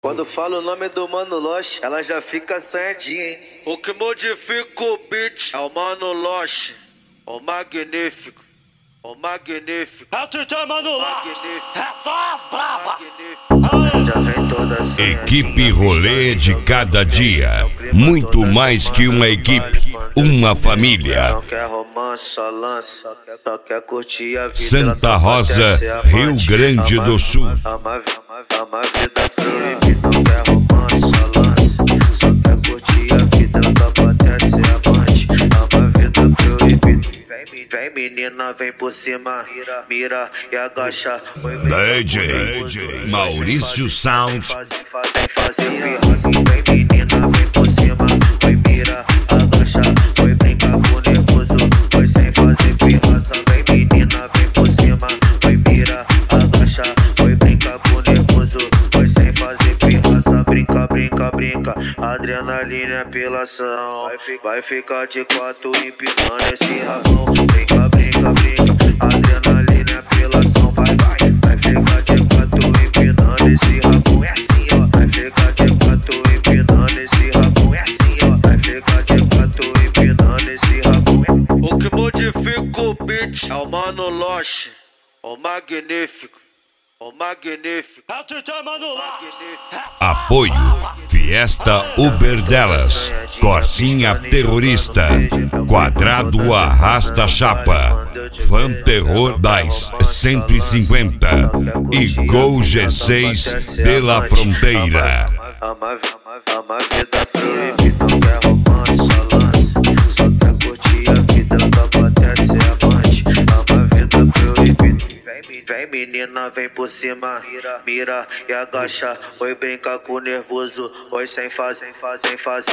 Quando falo o nome do Mano Loche, ela já fica assanhadinha, hein? O que modifica o beat é o Mano Loche, o magnífico, o magnífico. É o DJ Mano Loche, é só as braba. Já vem toda assanhadinha. Equipe Rolê de cada dia, muito mais que uma equipe, uma família. Não quer romance, só lança, só quer curtir a vida. Santa Rosa, Rio Grande do Sul. Ama a vida assim, não quer romance, só lança, só quer curtir a vida. Ela só pode ser amante, ama a vida proibida. Vem menina, vem por cima, mira e agacha. DJ Maurício Sound. Fazer pirraça. Vem menina, vem por cima, vai mira, agacha. Foi brincar com nervoso, foi sem fazer pirraça. Vem menina, vem por cima, vai mira, agacha. Foi brincar com nervoso, foi sem fazer pirraça. Brinca, brinca, brinca, adrenalina é apelação. Vai ficar de quatro empinando esse rabão. Brinca, brinca, brinca, adrenalina é apelação. Vai ficar de quatro empinando esse rabão. É assim, ó. Vai ficar de quatro empinando esse rabão. É assim, ó. Vai ficar de quatro empinando esse rabão. O que modifica o beat é o Mano Loche, o magnífico, o magnífico. É o DJ Mano Loche. Apoio Fiesta Uber delas, Corsinha Terrorista, Quadrado Arrasta Chapa, Fan Terror das 150 e Gol G6 pela Fronteira. Ama a vida assim, não quer romance, só lança, só quer curtir a vida. Ela só pode ser amante, ama a vida proibida. Vem menina, vem por cima, mira e agacha. Foi brincar com nervoso, foi sem fazer pirraça.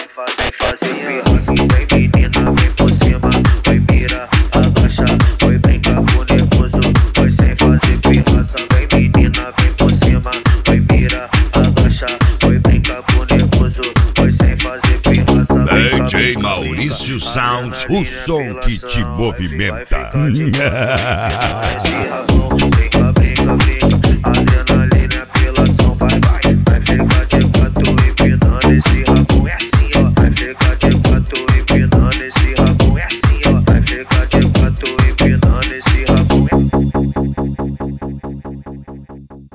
Vem menina, vem por cima, vai mira, agacha. Foi brincar com nervoso, foi sem fazer pirraça. Vem menina, vem por cima, vai mira, agacha. Foi brincar com nervoso, foi sem fazer pirraça. DJ Maurício Sound, o som que te movimenta. Vai ficar de quatro,